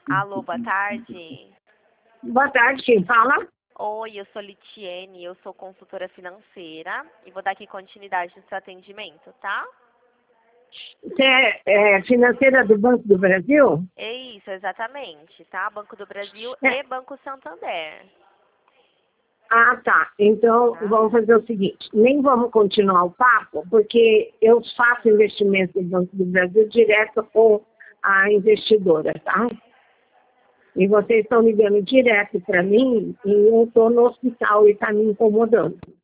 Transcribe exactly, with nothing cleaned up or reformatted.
Alô, boa tarde. Boa tarde, quem fala? Oi, eu sou Litiene, eu sou consultora financeira e vou dar aqui continuidade no seu atendimento, tá? Você é, é financeira do Banco do Brasil? É isso, exatamente, tá? Banco do Brasil É. e Banco Santander. Ah, tá. Então, Tá? vamos fazer o seguinte. Nem vamos continuar o papo, porque eu faço investimento no Banco do Brasil direto com a investidora, tá? E vocês estão ligando direto para mim e eu estou no hospital e está me incomodando.